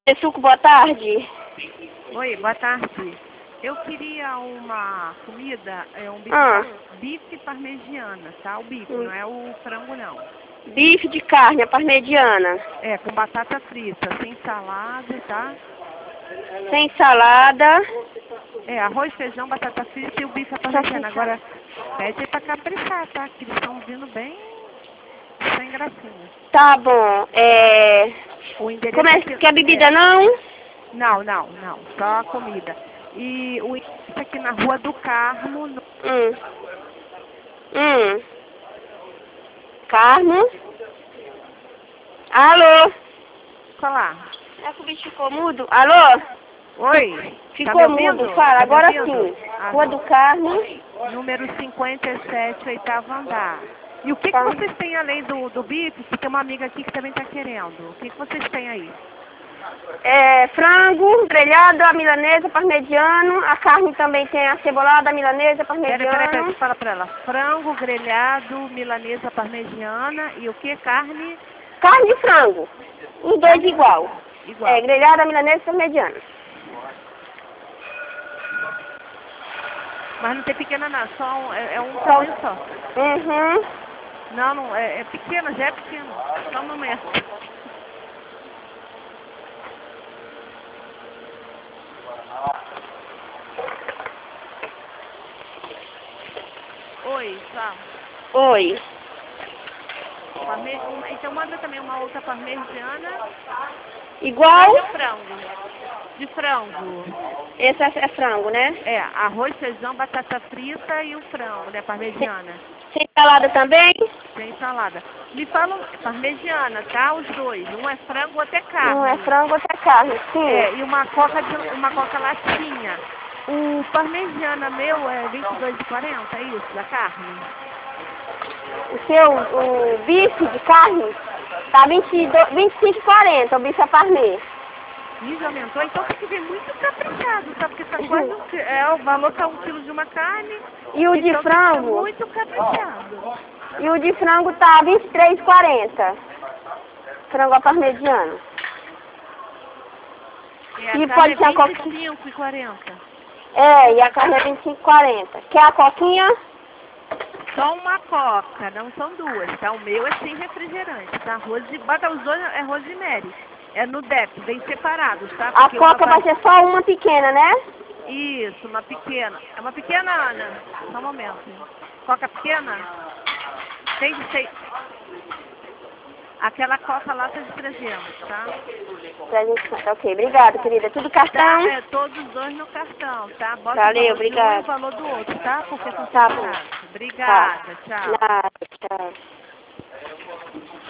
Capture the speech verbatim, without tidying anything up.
Suco, boa tarde. Oi, boa tarde. Eu queria uma comida, é um bife, Ah. bife parmegiana, tá? O bife, Hum. não é o frango não. Bife de carne, a parmegiana. É, com batata frita, sem salada, tá? Sem salada. É, arroz, feijão, batata frita e o bife à Só parmegiana. sem Agora, pede aí pra caprichar, tá? Que eles estão vindo bem sem gracinha. Tá bom. É... O endereço Como é aqui... que a bebida é, não? Não, não, não. Só a comida. E o endereço aqui na Rua do Carmo, no... Hum. Hum. Carmo. Alô? Falar. É que o bicho ficou mudo? Alô? Oi, Ficou tá me ouvindo? mudo, fala, Tá me agora ouvindo? sim. Ah, Rua do Carmo. número cinquenta e sete, oitavo andar. E o que, que Tá. vocês têm além do, do bife? Porque tem uma amiga aqui que também está querendo. O que, que vocês têm aí? É, frango, grelhado, a milanesa, parmegiano. A carne também tem a cebolada, a milanesa, Peraí, peraí, peraí, parmegiano. fala pra ela. Frango, grelhado, milanesa parmegiana e o que? Carne? Carne e frango. Os dois Carne igual. igual. É, grelhada, milanesa e parmegiana. Mas não tem pequena não, só um, é, é um Só... tamanho só. Uhum. Não, não, é, é pequena, já é pequena. Só um momento. Oi, fala. Oi. Parme... um- Então manda também uma outra parmegiana. Igual? De frango. De frango. Esse é, é frango, né? É, arroz, feijão, batata frita e o frango, né? Sem, Parmegiana. sem salada também? Sem salada. Me fala, parmegiana, tá? Os dois. Um é frango, outro é carne. Um é frango, outro é carne, sim. É, e uma coca, de, uma coca latinha. O parmegiana meu é vinte e dois e quarenta, é isso, da carne? O seu, o bife de carne, tá vinte e dois, vinte e cinco e quarenta, o bife a parmê. Ih, já aumentou? Então tem que ver muito caprichado, tá? Porque tá quase um qui- é, o valor tá um quilo de uma carne. E o de Então tem que ser frango? muito caprichado. E o de frango tá vinte e três e quarenta. Frango a parmegiano. É, a E carne pode é ser a vinte coquinha. e cinco e quarenta. É, e a carne é vinte e cinco e quarenta. Quer a coquinha? Só uma coca, não são duas, tá? O meu é sem refrigerante, tá? Rose, bota os dois, é Rosemary. É no D E P, bem separados, tá? A Porque uma coca vai ser só uma pequena, né? Isso, uma pequena. É uma pequena, Ana. Só um momento. Coca pequena? Tem de ser... Aquela coca lá tá de trezentos, tá? trezentos, ok, obrigada, querida. Tudo Tá, cartão? é todos os dois no cartão, tá? Bota Valeu, o valor de um e o obrigada. valor do outro, tá? Porque são Tá bom. separados. Tá. Obrigada, tchau. Nada, tchau.